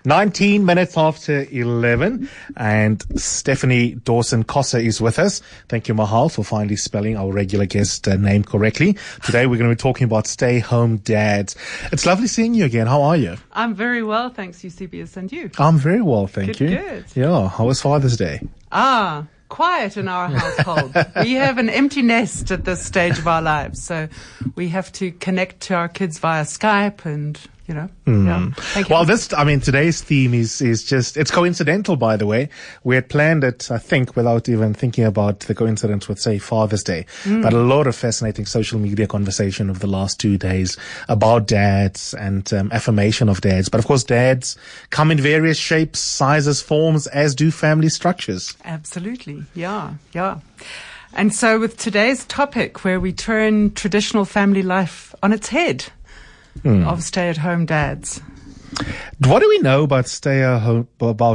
19 minutes after 11, and Stephanie Dawson-Kossa is with us. Thank you, Mahal, for finally spelling our regular guest name correctly. Today we're going to be talking about stay-home dads. It's lovely seeing you again. How are you? I'm very well, thanks, Eusebius, and you? I'm very well, thank you. Good. Yeah, how was Father's Day? Quiet in our household. We have an empty nest at this stage of our lives, so we have to connect to our kids via Skype and... Yeah. Thank you. Well, today's theme is just, it's coincidental, by the way. We had planned it, I think, without even thinking about the coincidence with, say, Father's Day. But a lot of fascinating social media conversation over the last 2 days about dads and affirmation of dads. But of course, dads come in various shapes, sizes, forms, as do family structures. Absolutely. Yeah. And so with today's topic, where we turn traditional family life on its head, of stay-at-home dads. What do we know about stay-at-home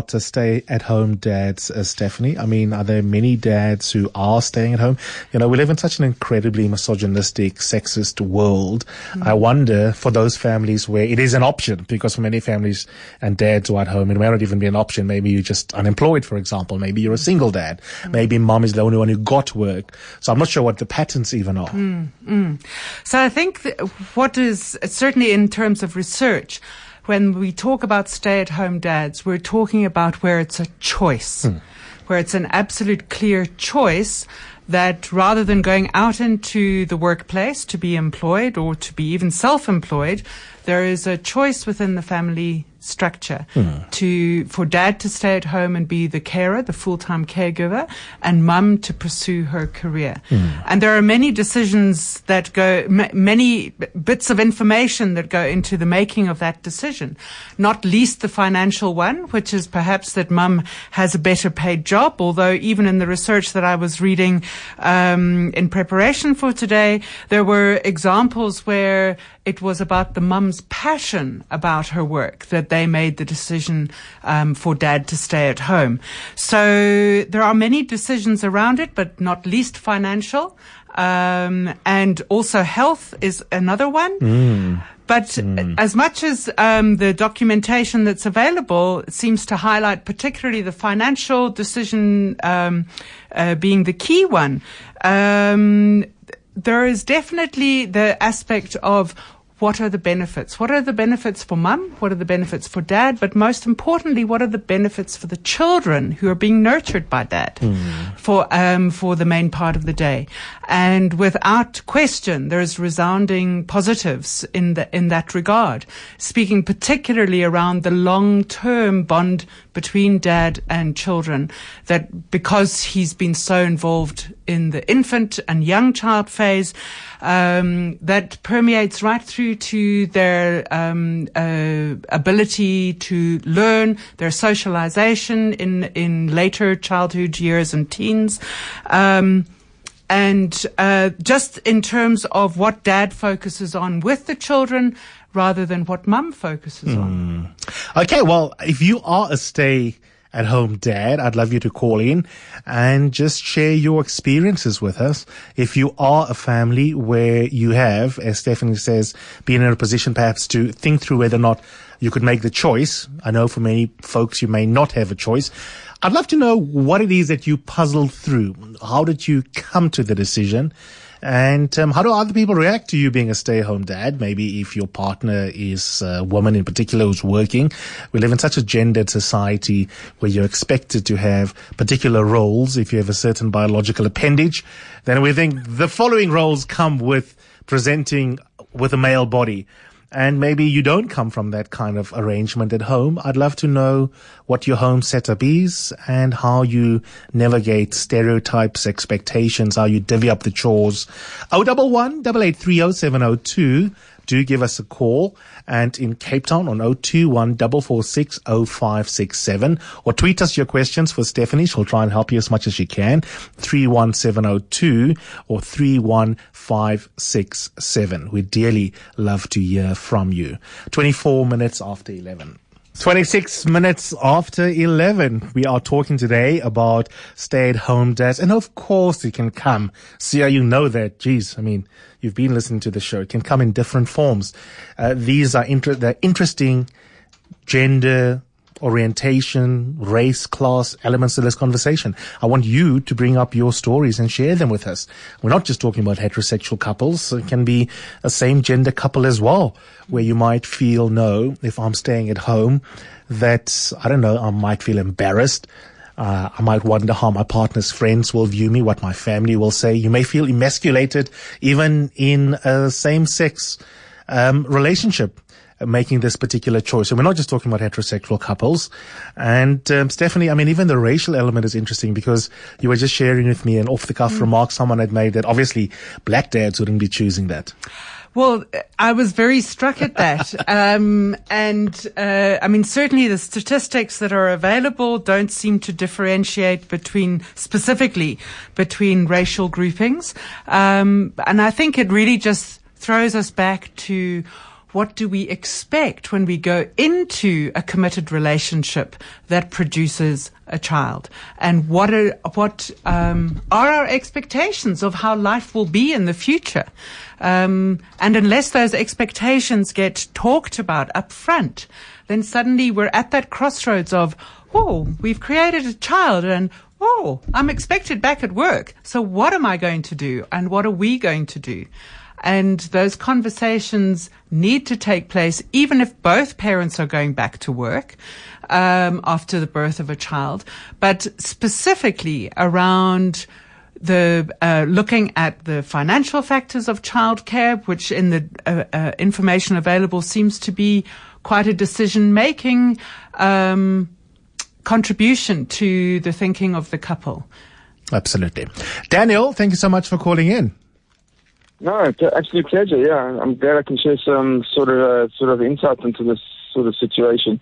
dads, Stephanie? I mean, are there many dads who are staying at home? You know, we live in such an incredibly misogynistic, sexist world. I wonder, for those families where it is an option, because for many families and dads who are at home, it may not even be an option. Maybe you're just unemployed, for example. Maybe you're a single dad. Maybe mom is the only one who got work. So I'm not sure what the patterns even are. So I think what is, certainly in terms of research, when we talk about stay-at-home dads, we're talking about where it's a choice, where it's an absolute clear choice that rather than going out into the workplace to be employed or to be even self-employed, there is a choice within the family structure for dad to stay at home and be the carer, the full-time caregiver, and mum to pursue her career. And there are many decisions that go, many bits of information that go into the making of that decision, not least the financial one, which is perhaps that mum has a better paid job, although even in the research that I was reading in preparation for today, there were examples where it was about the mum's passion about her work that they made the decision for dad to stay at home. So there are many decisions around it, but not least financial. And also health is another one. But as much as the documentation that's available seems to highlight particularly the financial decision being the key one, there is definitely the aspect of what are the benefits? What are the benefits for mum? What are the benefits for dad? But most importantly, what are the benefits for the children who are being nurtured by dad for the main part of the day? And without question, there's resounding positives in that regard, speaking particularly around the long-term bond between dad and children, that because he's been so involved in the infant and young child phase, that permeates right through to their ability to learn, their socialization in later childhood years and teens. And just in terms of what dad focuses on with the children rather than what mum focuses on. Okay, well, if you are a stay-at-home dad, I'd love you to call in and just share your experiences with us. If you are a family where you have, as Stephanie says, been in a position perhaps to think through whether or not you could make the choice. I know for many folks you may not have a choice. I'd love to know what it is that you puzzled through. How did you come to the decision? And how do other people react to you being a stay-at-home dad? Maybe if your partner is a woman in particular who's working. We live in such a gendered society where you're expected to have particular roles. If you have a certain biological appendage, then we think the following roles come with presenting with a male body. And maybe you don't come from that kind of arrangement at home. I'd love to know what your home setup is and how you navigate stereotypes, expectations, how you divvy up the chores. 011 8830 702. Do give us a call, and in Cape Town on 021 446 0567, or tweet us your questions for Stephanie. She'll try and help you as much as she can. 31702 or 31567. We'd dearly love to hear from you. 24 minutes after 11. 26 minutes after 11. We are talking today about stay-at-home dads. And of course it can come. See how you know that. Geez, I mean, you've been listening to the show. It can come in different forms. These are interesting gender orientation, race, class elements to this conversation. I want you to bring up your stories and share them with us. We're not just talking about heterosexual couples. It can be a same gender couple as well, where you might feel, no, if I'm staying at home, that, I don't know, I might feel embarrassed. I might wonder how my partner's friends will view me, what my family will say. You may feel emasculated even in a same-sex relationship, making this particular choice. And we're not just talking about heterosexual couples. And Stephanie, I mean, even the racial element is interesting, because you were just sharing with me an off-the-cuff remark someone had made that obviously black dads wouldn't be choosing that. Well, I was very struck at that. I mean, certainly the statistics that are available don't seem to differentiate specifically between racial groupings. And I think it really just throws us back to, what do we expect when we go into a committed relationship that produces a child? And what are our expectations of how life will be in the future? And unless those expectations get talked about up front, then suddenly we're at that crossroads of, oh, we've created a child, and oh, I'm expected back at work. So what am I going to do? And what are we going to do? And those conversations need to take place, even if both parents are going back to work after the birth of a child, but specifically around the looking at the financial factors of childcare, which in the information available seems to be quite a decision-making contribution to the thinking of the couple. Absolutely. Daniel, thank you so much for calling in. No, it's an absolute pleasure. Yeah, I'm glad I can share some sort of insight into this sort of situation.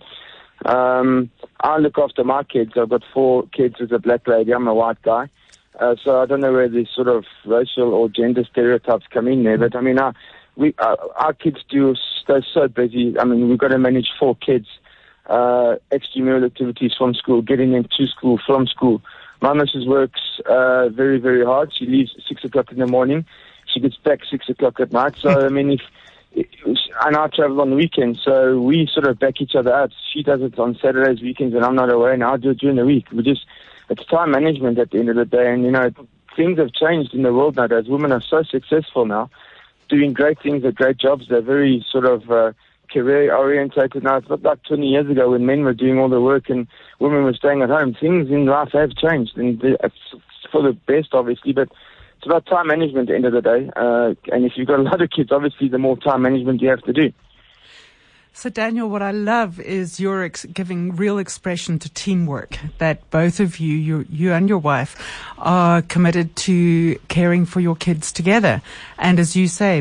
I look after my kids. I've got 4 kids with a black lady. I'm a white guy. So I don't know where these sort of racial or gender stereotypes come in there. But I mean, our kids stay so busy. I mean, we've got to manage 4 kids, extramural activities from school, getting them to school, from school. My missus works very, very hard. She leaves at 6 o'clock in the morning. She gets back 6 o'clock at night. So, I mean, and I travel on the weekends, so we sort of back each other out. She does it on Saturdays, weekends, and I'm not away, and I do it during the week. It's time management at the end of the day, and, you know, things have changed in the world nowadays. Women are so successful now, doing great things at great jobs. They're very sort of career-orientated now. It's not like 20 years ago when men were doing all the work and women were staying at home. Things in life have changed, and it's for the best, obviously, but it's about time management at the end of the day. And if you've got a lot of kids, obviously the more time management you have to do. So, Daniel, what I love is you're giving real expression to teamwork, that both of you and your wife, are committed to caring for your kids together. And as you say,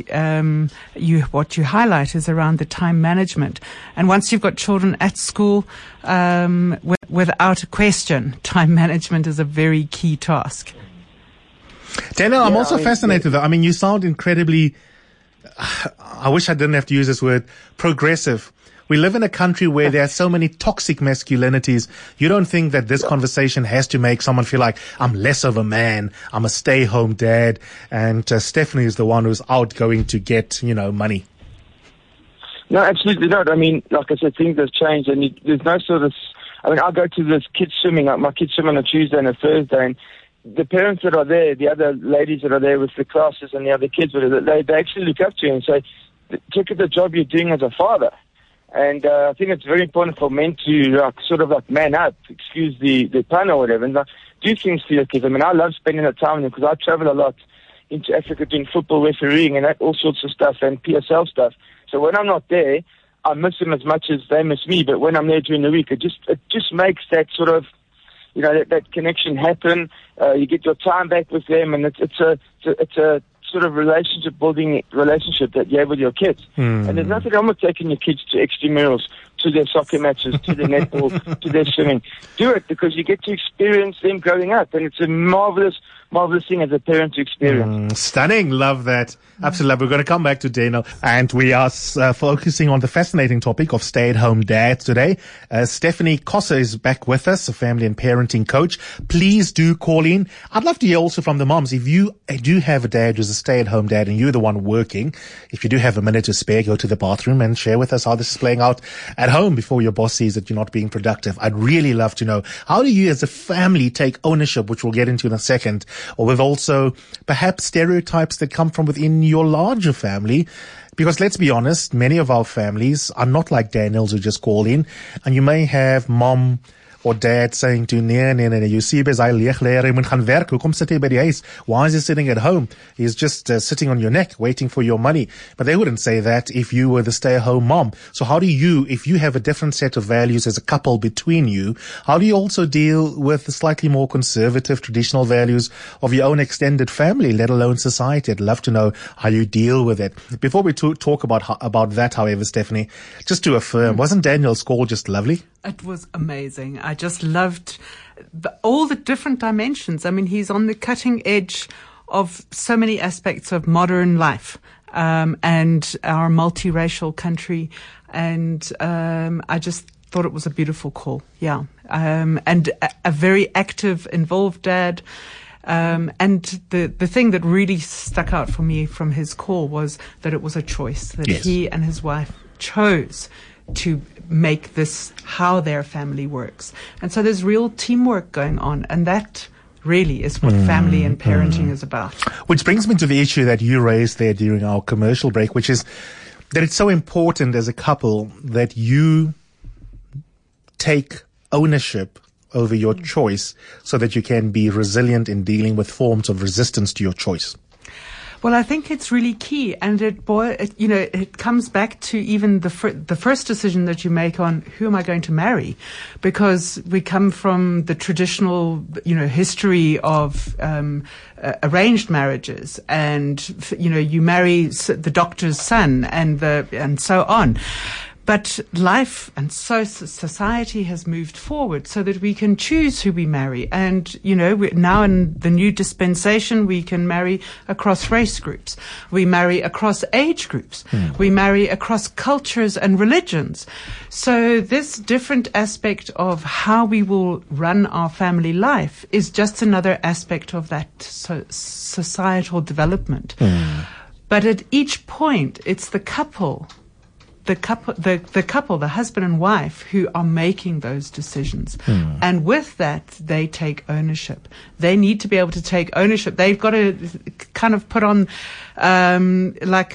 what you highlight is around the time management. And once you've got children at school, without a question, time management is a very key task. Daniel, I'm also fascinated though. I mean, you sound incredibly, I wish I didn't have to use this word, progressive. We live in a country where there are so many toxic masculinities. You don't think that this conversation has to make someone feel like, I'm less of a man, I'm a stay-home dad, and Stephanie is the one who's out going to get, money? No, absolutely not. I mean, like I said, things have changed, and there's no sort of, I mean, I go to this kids swimming, my kids swim on a Tuesday and a Thursday, and the parents that are there, the other ladies that are there with the classes and the other kids, they actually look up to you and say, check out the job you're doing as a father. And I think it's very important for men to sort of man up, excuse the pun or whatever, and do things for your kids. I mean, I love spending the time with them because I travel a lot into Africa doing football refereeing and all sorts of stuff and PSL stuff. So when I'm not there, I miss them as much as they miss me. But when I'm there during the week, it just makes that sort of, that connection happen. You get your time back with them, and it's a sort of building relationship that you have with your kids. And there's nothing wrong with taking your kids to extramurals, to their soccer matches, to their netball, to their swimming. Do it because you get to experience them growing up, and it's a marvelous marvelous thing as a parent to experience. Stunning. Love that. Absolutely love. We're going to come back to Daniel, and we are focusing on the fascinating topic of stay-at-home dads today. Stephanie Kossa is back with us, a family and parenting coach. Please do call in. I'd love to hear also from the moms. If you do have a dad who's a stay-at-home dad and you're the one working, if you do have a minute to spare, go to the bathroom and share with us how this is playing out at home before your boss sees that you're not being productive. I'd really love to know, how do you as a family take ownership, which we'll get into in a second, or with also perhaps stereotypes that come from within your larger family? Because let's be honest, many of our families are not like Daniel's who just called in, and you may have mom or dad saying to you, nee, you see, hy leeg lê, hy moet gaan werk, hoekom sit hy by die huis? Why is he sitting at home? He's just sitting on your neck, waiting for your money. But they wouldn't say that if you were the stay-at-home mom. So how do you, if you have a different set of values as a couple between you, how do you also deal with the slightly more conservative, traditional values of your own extended family, let alone society? I'd love to know how you deal with it. Before we talk about that, however, Stephanie, just to affirm, wasn't Daniel's call just lovely? It was amazing. I just loved all the different dimensions. I mean, he's on the cutting edge of so many aspects of modern life, and our multiracial country. And I just thought it was a beautiful call. Yeah. And a very active, involved dad. And the thing that really stuck out for me from his call was that it was a choice, that he and his wife chose to make this how their family works. And so there's real teamwork going on, and that really is what family and parenting is about. Which brings me to the issue that you raised there during our commercial break, which is that it's so important as a couple that you take ownership over your choice so that you can be resilient in dealing with forms of resistance to your choice. Well, I think it's really key, and it comes back to even the first decision that you make on who am I going to marry, because we come from the traditional, history of arranged marriages, and you marry the doctor's son, and so on. But life and society has moved forward so that we can choose who we marry. And, now in the new dispensation, we can marry across race groups. We marry across age groups. We marry across cultures and religions. So this different aspect of how we will run our family life is just another aspect of that societal development. But at each point, it's the couple, the husband and wife, who are making those decisions. And with that, they take ownership. They need to be able to take ownership. They've got to kind of put on, not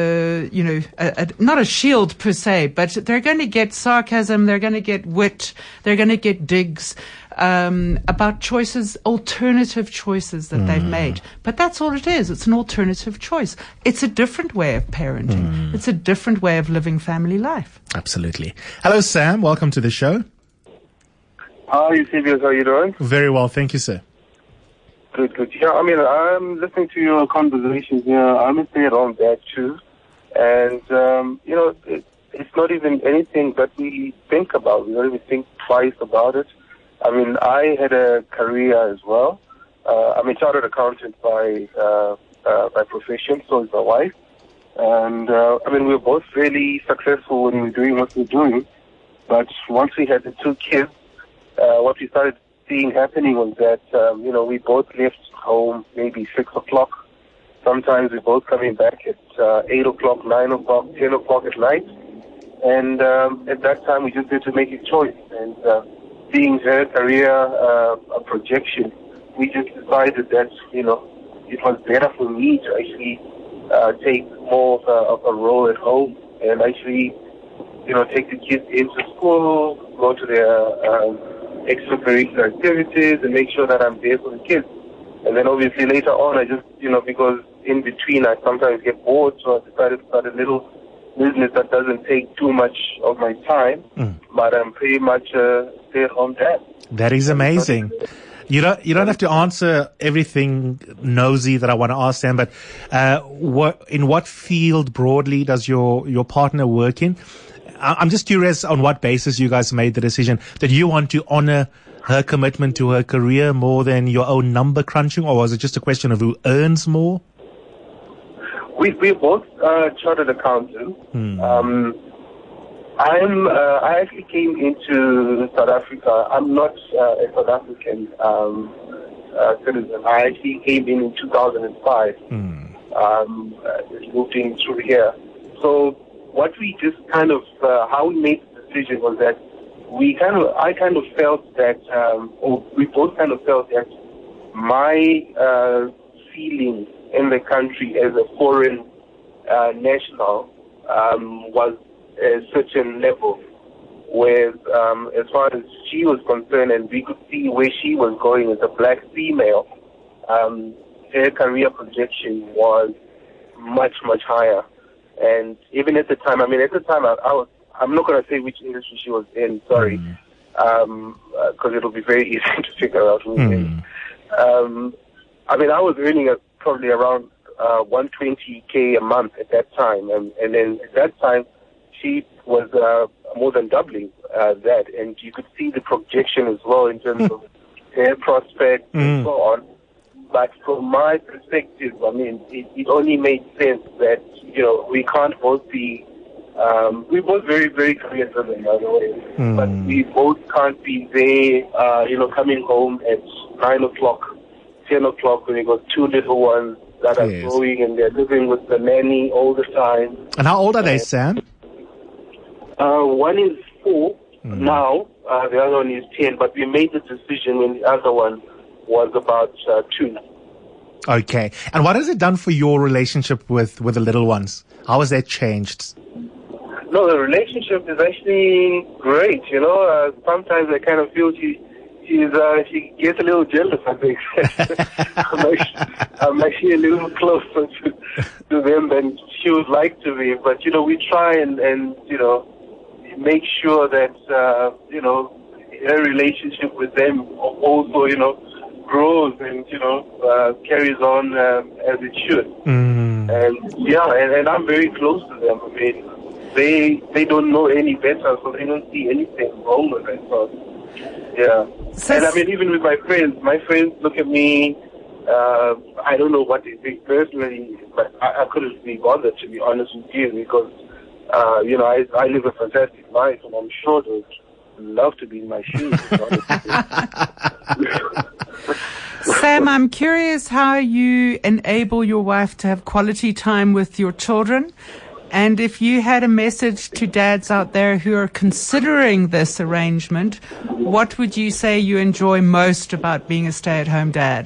a shield per se, but they're going to get sarcasm, they're going to get wit, they're going to get digs, about choices, alternative choices that they've made. But that's all it is. It's an alternative choice. It's a different way of parenting. It's a different way of living family life. Absolutely. Hello, Sam. Welcome to the show. Hi, Eusebius. How are you doing? Very well. Thank you, sir. Good. Yeah, I mean, I'm listening to your conversations here. I'm a stay-at-home dad, too. And, it's not even anything that we think about. We don't even think twice about it. I mean, I had a career as well. I'm a chartered accountant by profession, so is my wife. And, we were both really successful when we were doing what we were doing. But once we had the two kids, what we started seeing happening was that, we both left home maybe 6 o'clock. Sometimes we're both coming back at 8 o'clock, 9 o'clock, 10 o'clock at night. And at that time, we just had to make a choice. And seeing her career a projection, we just decided that, it was better for me to actually take more of a role at home and actually, take the kids into school, go to their extracurricular activities and make sure that I'm there for the kids. And then obviously later on, I just, because in between I sometimes get bored, so I decided to start a little business that doesn't take too much of my time, but I'm pretty much a stay-at-home dad. That is amazing. You don't have to answer everything nosy that I want to ask them, but in what field broadly does your partner work in? I'm just curious on what basis you guys made the decision. Did you want to honor her commitment to her career more than your own number crunching, or was it just a question of who earns more? We're both chartered accountants. I actually came into South Africa. I'm not a South African citizen. I actually came in 2005. Moved in through here. So what we just kind of, how we made the decision was that I kind of felt that, or we both kind of felt that my feeling in the country as a foreign national was a certain level, where as far as she was concerned, and we could see where she was going as a black female, her career projection was much, much higher. And even at the time, I was, I'm not going to say which industry she was in, sorry, because it'll be very easy to figure out who it is. I was earning probably around 120K a month at that time. And then at that time, she was more than doubling that. And you could see the projection as well in terms of their prospects and so on. But from my perspective, it only made sense that, we can't both be, we're both very, very career-driven, by the way. But we both can't be there, coming home at 9 o'clock, 10 o'clock when we got two little ones that are growing and they're living with the nanny all the time. And how old are they, Sam? One is 4 now, the other one is 10, but we made the decision when the other one was about 2. Okay. And what has it done for your relationship with the little ones? How has that changed? No, the relationship is actually great. Sometimes I kind of feel she gets a little jealous, I think. I'm actually a little closer to them than she would like to be. But, we try and make sure that, her relationship with them also, grows and, carries on as it should. And, and I'm very close to them. They don't know any better, so they don't see anything wrong with it. So, and even with my friends look at me, I don't know what they think personally, but I couldn't be bothered, to be honest with you, because, I live a fantastic life, and I'm sure they'd love to be in my shoes, to be honest with you. Sam, I'm curious how you enable your wife to have quality time with your children. And if you had a message to dads out there who are considering this arrangement, what would you say you enjoy most about being a stay-at-home dad?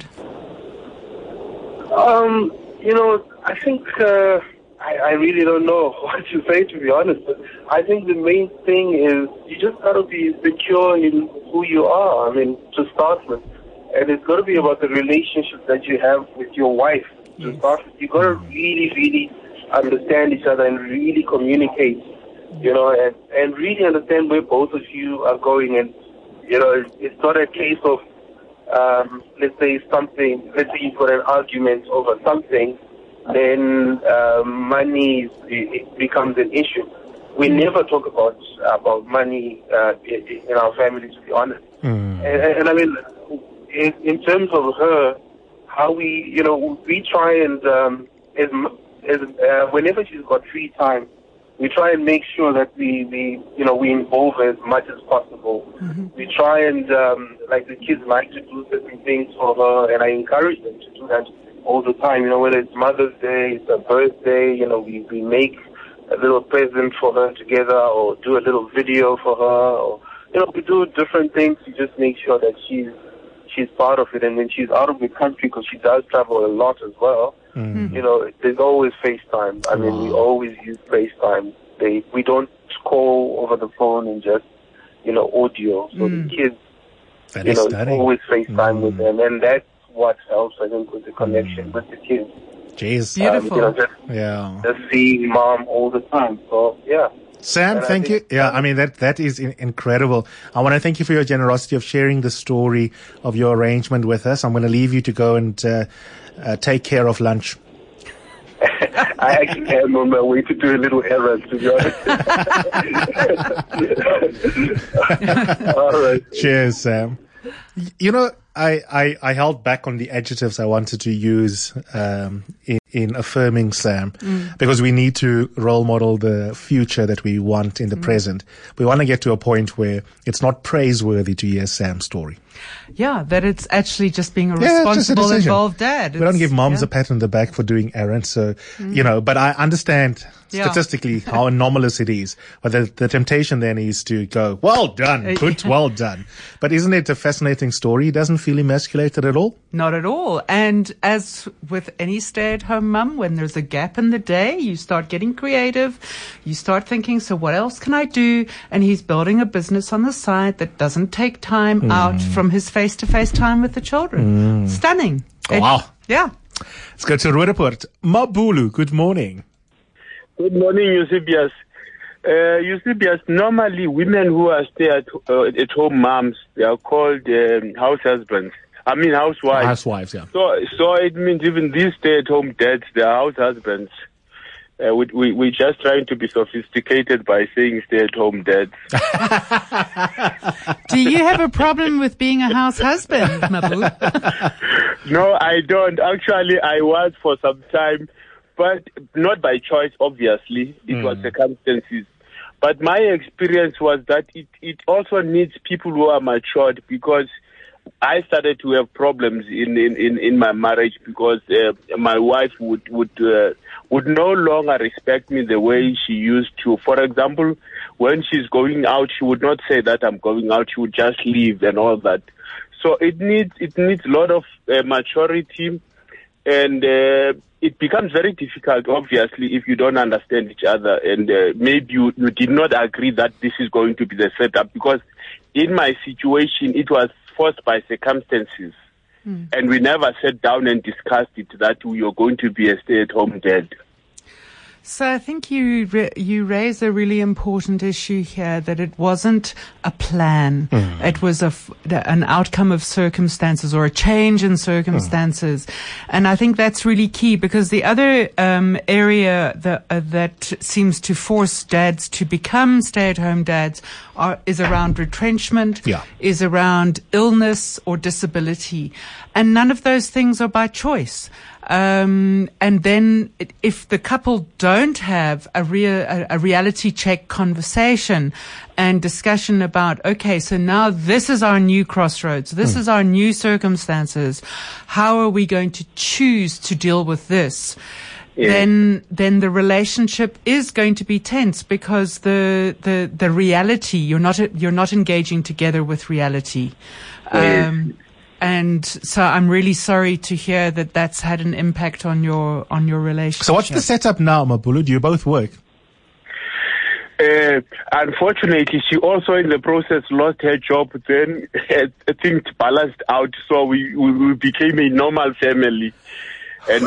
I think I really don't know what to say, to be honest. But I think the main thing is you just got to be secure in who you are, to start with. And it's got to be about the relationship that you have with your wife to start with. You got to really, really understand each other and really communicate, and really understand where both of you are going. And, it's not a case of, let's say you've got an argument over something, then money becomes an issue. We never talk about money in our family, to be honest. And in terms of her, how we try and whenever she's got free time, we try and make sure that we involve her as much as possible. We try and the kids like to do certain things for her, and I encourage them to do that all the time. Whether it's Mother's Day, it's her birthday, we make a little present for her together, or do a little video for her, or we do different things to just make sure that she's part of it. And when she's out of the country, because she does travel a lot as well, there's always FaceTime. We always use FaceTime. We don't call over the phone and just, audio. So the kids, always FaceTime with them. And that's what helps, I think, with the connection with the kids. Jeez. Beautiful. Just seeing mom all the time. So, yeah. Sam, thank you. That is incredible. I want to thank you for your generosity of sharing the story of your arrangement with us. I'm going to leave you to go and take care of lunch. I actually am on my way to do a little errand, to be honest. All right. Cheers, Sam. You know, I held back on the adjectives I wanted to use in affirming Sam because we need to role model the future that we want in the present. We want to get to a point where it's not praiseworthy to hear Sam's story. Yeah, that it's actually just being a responsible, involved dad. We don't give moms a pat on the back for doing errands. So, you know, but I understand statistically how anomalous it is. But the temptation then is to go, well done, good, well done. But isn't it a fascinating story? He doesn't feel emasculated at all? Not at all. And as with any stay-at-home mum, when there's a gap in the day, you start getting creative. You start thinking, so what else can I do? And he's building a business on the side that doesn't take time out from his face-to-face time with the children. Stunning. Oh, wow. Yeah. Let's go to Roodepoort. Mabulu, good morning. Good morning, Eusebius. Eusebius, normally women who are stay-at-home moms, they are called house husbands. I mean housewives. Housewives, yeah. So it means even these stay-at-home dads, they are house husbands. We're just trying to be sophisticated by saying stay-at-home dads. Do you have a problem with being a house husband, Mabu? No, I don't. Actually, I was for some time, but not by choice, obviously. It was circumstances. But my experience was that it also needs people who are matured, because I started to have problems in my marriage because my wife would no longer respect me the way she used to. For example, when she's going out, she would not say that I'm going out. She would just leave and all that. So it needs a lot of maturity, and it becomes very difficult, obviously, if you don't understand each other, and maybe you did not agree that this is going to be the setup, because in my situation, it was forced by circumstances, and we never sat down and discussed it, that we are going to be a stay-at-home dad. So I think you raise a really important issue here, that it wasn't a plan. It was an outcome of circumstances, or a change in circumstances. And I think that's really key, because the other area that seems to force dads to become stay-at-home dads is around retrenchment, is around illness or disability. And none of those things are by choice. And then if the couple don't have a reality check conversation and discussion about, okay, so now this is our new crossroads, this is our new circumstances, how are we going to choose to deal with this? Then the relationship is going to be tense, because the reality, you're not engaging together with reality. And so I'm really sorry to hear that that's had an impact on your relationship. So what's the setup now, Mabulu? Do you both work? Unfortunately, she also in the process lost her job. Then things balanced out, so we became a normal family. And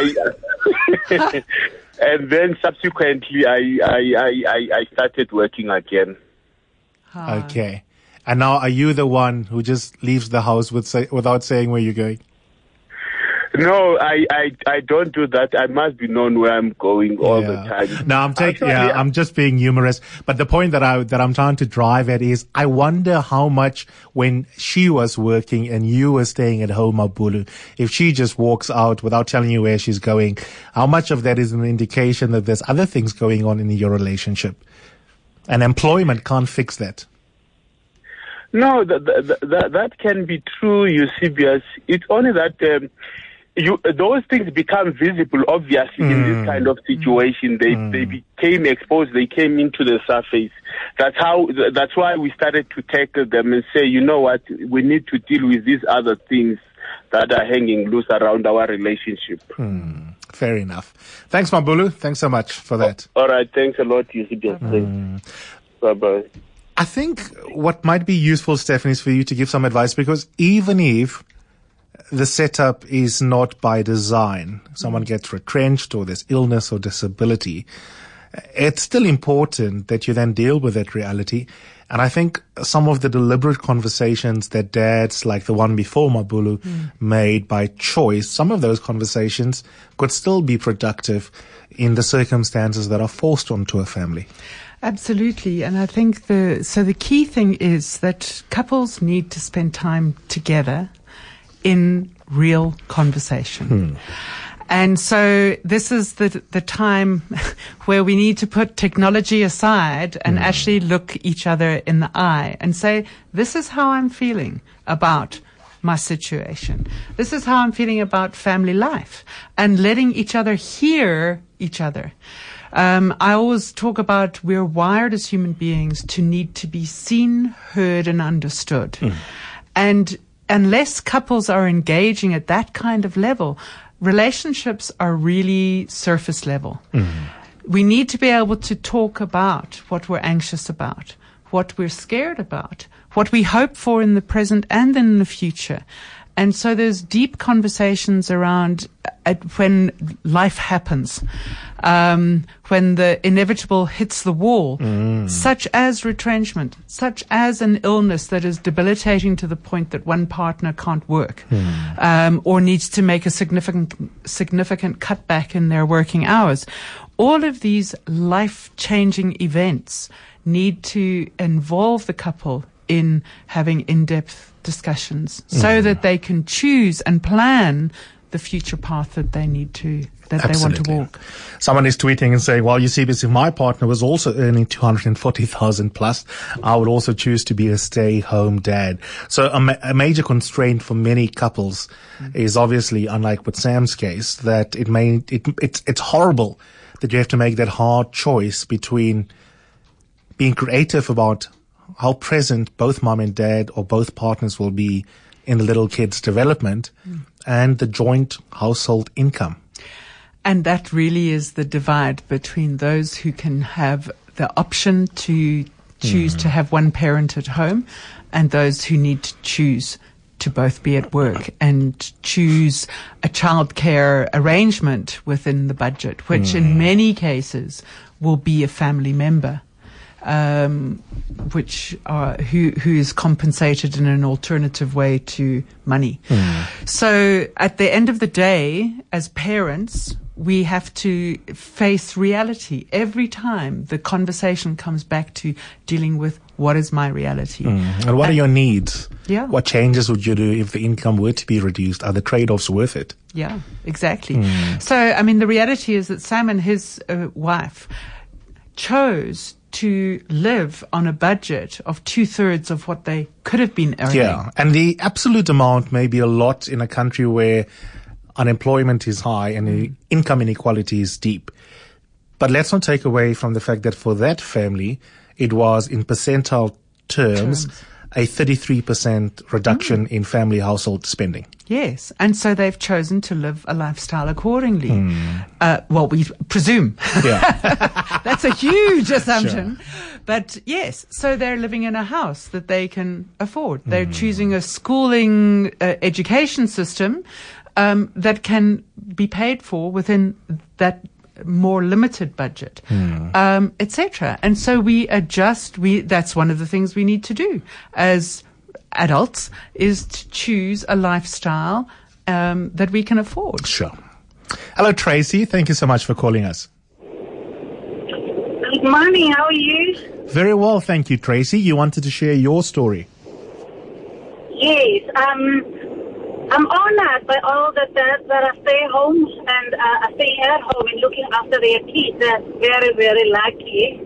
and then subsequently I started working again. Okay. And now, are you the one who just leaves the house without saying where you're going? No, I don't do that. I must be known where I'm going all the time. No, I'm just being humorous. But the point that I'm trying to drive at is, I wonder how much, when she was working and you were staying at home, Mabulu, if she just walks out without telling you where she's going, how much of that is an indication that there's other things going on in your relationship? And employment can't fix that. No, that can be true, Eusebius. It's only that those things become visible, obviously, in this kind of situation. They became exposed. They came into the surface. That's why we started to tackle them and say, you know what, we need to deal with these other things that are hanging loose around our relationship. Fair enough. Thanks, Mabulu. Thanks so much for that. All right. Thanks a lot, Eusebius. Bye-bye. I think what might be useful, Stephanie, is for you to give some advice, because even if the setup is not by design, someone gets retrenched or there's illness or disability, it's still important that you then deal with that reality And I think some of the deliberate conversations that dads like the one before Mabulu made by choice, some of those conversations could still be productive in the circumstances that are forced onto a family. Absolutely. And I think the key thing is that couples need to spend time together in real conversation. And so this is the time where we need to put technology aside and actually look each other in the eye and say, this is how I'm feeling about my situation. This is how I'm feeling about family life, and letting each other hear each other. I always talk about we're wired as human beings to need to be seen, heard, and understood. And unless couples are engaging at that kind of level, relationships are really surface level. We need to be able to talk about what we're anxious about, what we're scared about, what we hope for in the present and in the future. And so there's deep conversations around when life happens, when the inevitable hits the wall, such as retrenchment, such as an illness that is debilitating to the point that one partner can't work, or needs to make a significant cutback in their working hours. All of these life-changing events need to involve the couple in having in-depth discussions so that they can choose and plan the future path that they need to, that they want to walk. Someone is tweeting and saying, well, you see, if my partner was also earning 240,000 plus, I would also choose to be a stay-home dad. So a major constraint for many couples is obviously, unlike with Sam's case, that it's horrible that you have to make that hard choice between being creative about how present both mom and dad or both partners will be in the little kid's development and the joint household income. And that really is the divide between those who can have the option to choose to have one parent at home and those who need to choose to both be at work and choose a childcare arrangement within the budget, which in many cases will be a family member. Who is compensated in an alternative way to money. So at the end of the day, as parents, we have to face reality every time the conversation comes back to dealing with what is my reality. And what are your needs? Yeah. What changes would you do if the income were to be reduced? Are the trade-offs worth it? Yeah, exactly. So, I mean, the reality is that Sam and his wife chose to live on a budget of 2/3 of what they could have been earning. Yeah, and the absolute amount may be a lot in a country where unemployment is high and the income inequality is deep. But let's not take away from the fact that for that family, it was in percentile terms a 33% reduction in family household spending. Yes, and so they've chosen to live a lifestyle accordingly. Well, we presume. Yeah. That's a huge assumption. Sure. But yes, so they're living in a house that they can afford. They're choosing a schooling education system that can be paid for within that more limited budget, etc. And so we adjust. That's one of the things we need to do as adults, is to choose a lifestyle that we can afford. Sure. Hello, Tracy. Thank you so much for calling us. Good morning. How are you? Very well, thank you, Tracy. You wanted to share your story. Yes. I'm honored by all the dads that are staying home and are staying at home and looking after their kids. They're very, very lucky.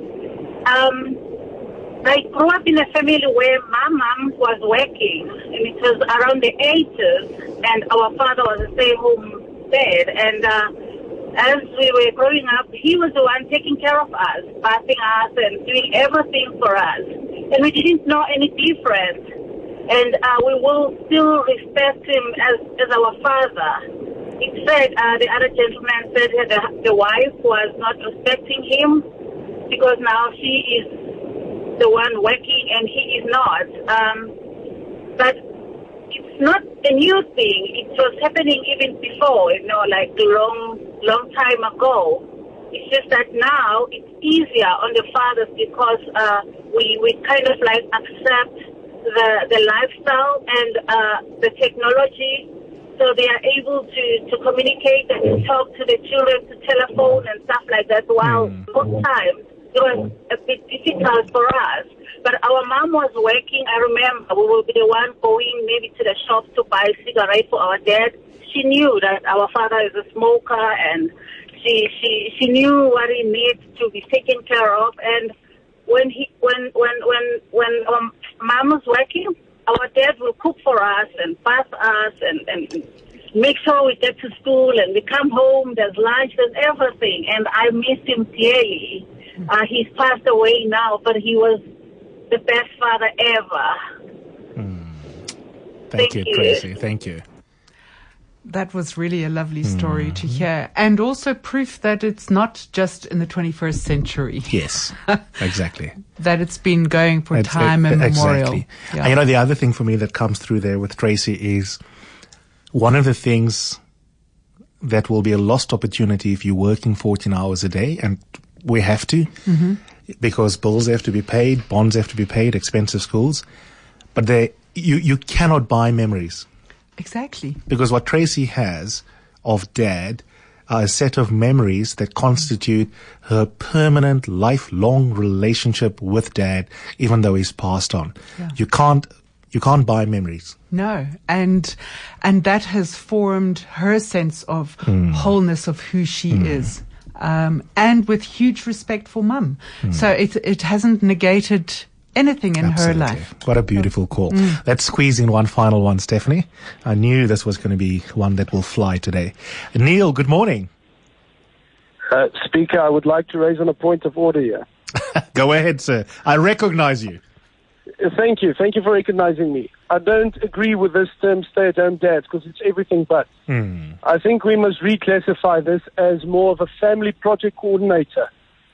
I grew up in a family where my mom was working, and it was around the 80s, and our father was a stay-home dad. And as we were growing up, he was the one taking care of us, bathing us and doing everything for us. And we didn't know any difference. And we will still respect him as our father. It said, the other gentleman said that the wife was not respecting him because now she is the one working and he is not. But it's not a new thing. It was happening even before, like long time ago. It's just that now it's easier on the fathers because we kind of like accept the lifestyle and the technology, so they are able to communicate and to talk to the children to telephone and stuff like that. While most times it was a bit difficult for us. But our mom was working. I remember we will be the one going maybe to the shop to buy cigarettes for our dad. She knew that our father is a smoker, and she knew what he needs to be taken care of. And when our mom was working, our dad will cook for us and bath us and make sure we get to school, and we come home, there's lunch, there's everything. And I miss him dearly. He's passed away now, but he was the best father ever. Thank you, Tracy. Thank you. That was really a lovely story to hear, and also proof that it's not just in the 21st century. Yes, exactly. That it's been going for time immemorial. Exactly. Yeah. And the other thing for me that comes through there with Tracy is one of the things that will be a lost opportunity if you're working 14 hours a day, and we have to, because bills have to be paid, bonds have to be paid, expensive schools, but you cannot buy memories. Exactly. Because what Tracy has of Dad are a set of memories that constitute her permanent, lifelong relationship with Dad, even though he's passed on. Yeah. You can't buy memories. No. And that has formed her sense of wholeness of who she is. And with huge respect for Mum. So it hasn't negated anything in her life. What a beautiful call. Let's squeeze in one final one, Stephanie. I knew this was going to be one that will fly today. Neil, good morning. Speaker, I would like to raise on a point of order here. Go ahead, sir. I recognize you. Thank you. Thank you for recognizing me. I don't agree with this term stay-at-home dads because it's everything but. I think we must reclassify this as more of a family project coordinator.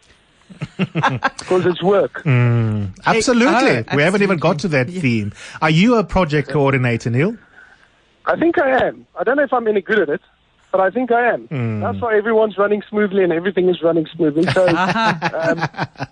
Because it's work. Absolutely. We haven't even got to that theme. Are you a project coordinator, Neil? I think I am. I don't know if I'm any good at it, but I think I am. That's why everyone's running smoothly and everything is running smoothly. So, and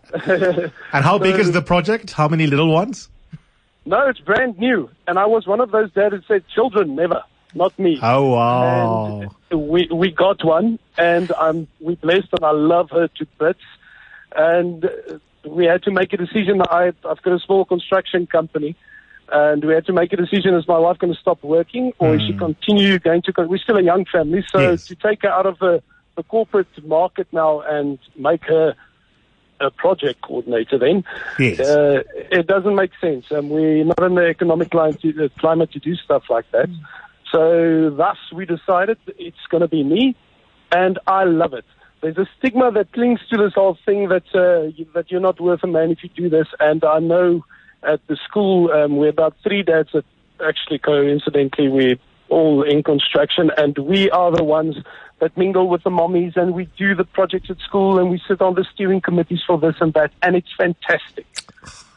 how big is the project? How many little ones? No, it's brand new. And I was one of those dads that said, children, never. Not me. Oh, wow. And we got one, and we're blessed, and I love her to bits. And we had to make a decision. I've got a small construction company, and we had to make a decision: is my wife going to stop working, or is she continue going to? We're still a young family, so to take her out of the corporate market now and make her a project coordinator, then it doesn't make sense. And we're not in the economic climate to do stuff like that. So thus, we decided it's going to be me, and I love it. There's a stigma that clings to this whole thing that you're not worth a man if you do this. And I know at the school we're about 3 dads that actually coincidentally we're all in construction, and we are the ones that mingle with the mommies, and we do the projects at school, and we sit on the steering committees for this and that, and it's fantastic.